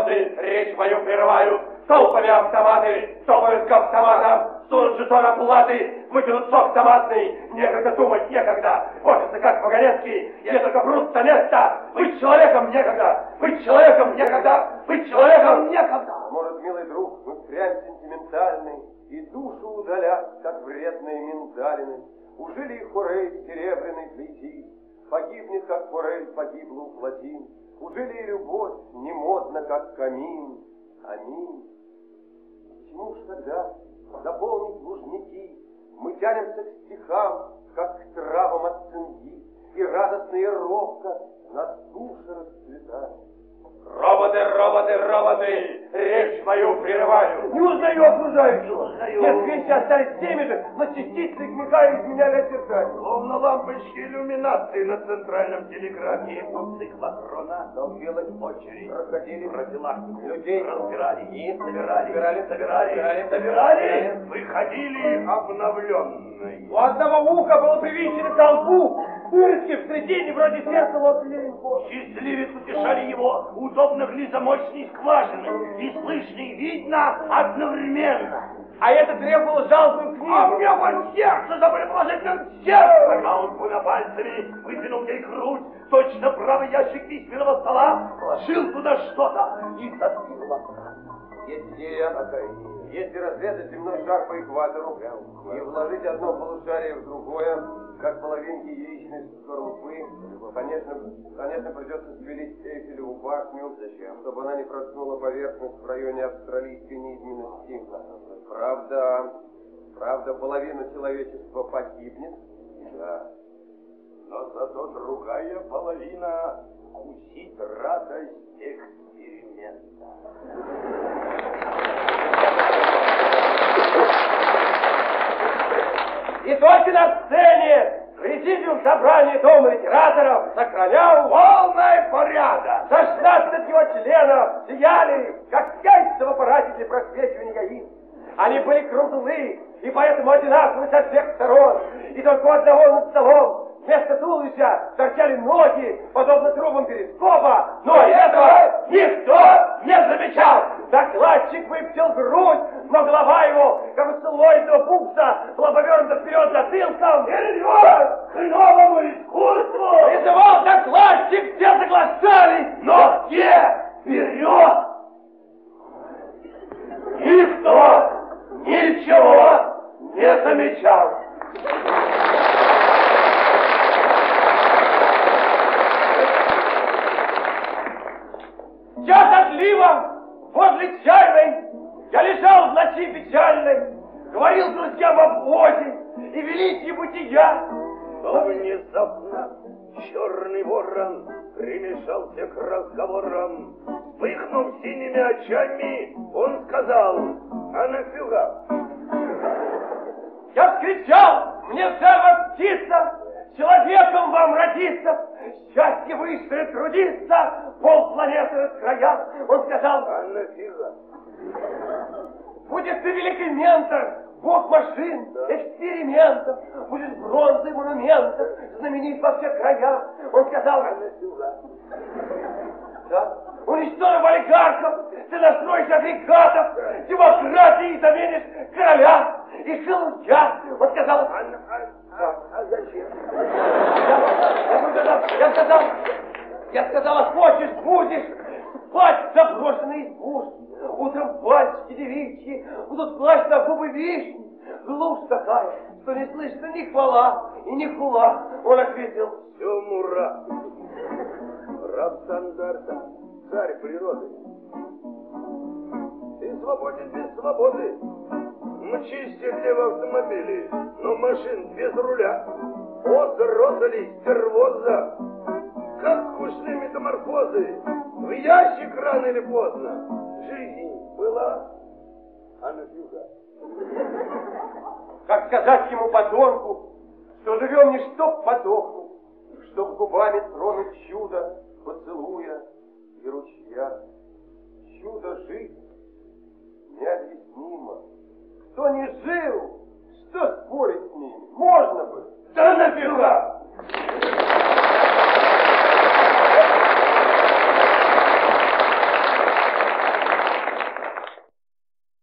роботы, речь мою прерываю. Толпами автоматы, топают к автоматам, сунут жетон оплаты, выкинут сок томатный. Некогда думать, некогда. Офисы как вагонетки, где только прутся места. Быть человеком некогда, быть человеком некогда, быть человеком некогда. Может, милый друг, мы впрямь сентиментальны и душу удалят, как вредные миндалины. Ужели и Хорей серебряный летит, погибнет, как Форель погибла у плотин. Ужели и любовь не модна, как камин? Аминь. Почему ж тогда заполнить лужники мы тянемся к стихам, как к травам от цинги, и радостно и робко нас души расцветают? Роботы, роботы, роботы, речь мою прерываю. Не узнаю окружающего. Узнаю. Нет, вещи остались теми же, но частицы их мигают, изменяли очертания. Словно лампочки иллюминации на центральном телеграфе. Циклотрона Долбилась очередь. проходили Профилактику. людей. Разбирали. И собирали. Выходили обновленные. У одного уха было привинчено к колбу, дырочки в средине вроде сердца лопли. Счастливец утешали его, удобно ли замочной скважины, и слышно, и видно одновременно. А это требовало жалкую книгу. А мне под сердце забыли положить на сердце. Тогда он двумя пальцами вытянул ей грудь, точно правый ящик письменного стола, положил туда что-то и задвинул обратно. Если разрезать земной шар по экватору и вложить одно полушарие в другое, как половинки яичной скорлупы, конечно, придется свелить Эйфелеву башню, чтобы она не проткнула поверхность в районе австралийской низменности. Правда, половина человечества погибнет. Да. Но зато другая половина вкусит радость эксперимента. И только на сцене президиум собрания Дома литераторов сохранял Полный порядок. 16 его членов сияли, как яйца в аппарате для просвечивания яиц. Они были круглы и поэтому одинаковы со всех сторон. И только у одного над столом вместо туловища торчали ноги, подобно трубам перископа, но этого никто не замечал. Докладчик выпятил грудь, но голова его, как у целлоидного пупса, была повернута вперед затылком. Вперед к новому искусству! Призывал докладчик, все соглашались, Но где вперед? Никто ничего не замечал. Час отлива возле чайной я лежал в ночи печальной, говорил друзьям об воде и величии бытия. Но внезапно черный ворон примешался к разговорам. Вспыхнув синими очами, он сказал: а нафига? Я вскричал: мне вся птица, человеком вам родиться, счастье высшее трудиться, полпланеты раскроя. Он сказал: А нафига? будешь ты великий ментор, бог машин, экспериментов, будешь бронзой монументов, знаменит во всех краях. Он сказал: А нафига? да, уничтожив олигархов, ты настроишь агрегатов, демократии заменишь короля. И жил я. Он сказал: А зачем? Я сказал, хочешь, будешь спать в заброшенной избушке. Утром пальчики девичьи будут класть на губы вишни. Глушь такая, что не слышно ни хвала и ни хула. Он ответил: Все мура. Раб стандарта, царь природы. Ты свободен без свободы. Мчись в автомобиле, но машин без руля. Отросли стервоза, как скучные метаморфозы. В ящик рано или поздно. Жизнь была, а нафига? Как сказать ему, подонку, что живем не чтоб подохнуть, чтоб губами тронуть чудо поцелуя.